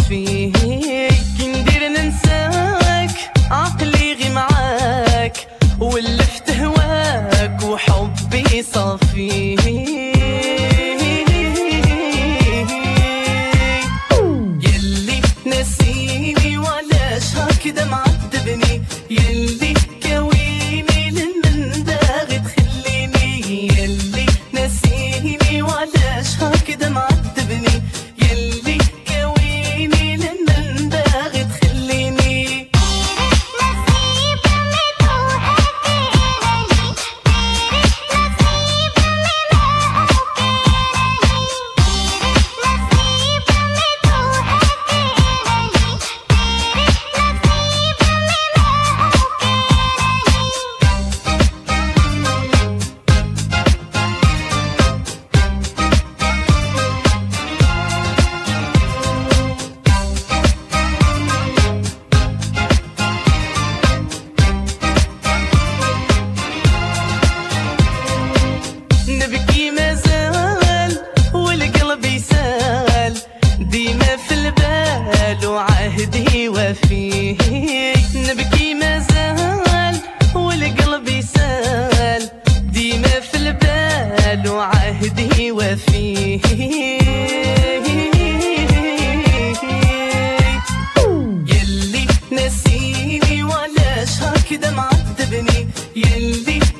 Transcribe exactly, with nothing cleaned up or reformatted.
وفيك، ندير ننساك عقلي غي معاك، ولفت هواك وحبي صافيك. يلي نسيني ولاش هكذا معذبني، يلي كويني لمن داغي تخليني، يلي نسيني ولاش هكذا معذبني، يلي كويني لمن داغي تخليني. نبكي مازال والقلب يسال، ديما في البال وعهدي وفيه. نبكي مازال والقلب يسال، ديما في البال وعهدي وفيه. يلي نسيني ولاش هكذا معذبني، يلي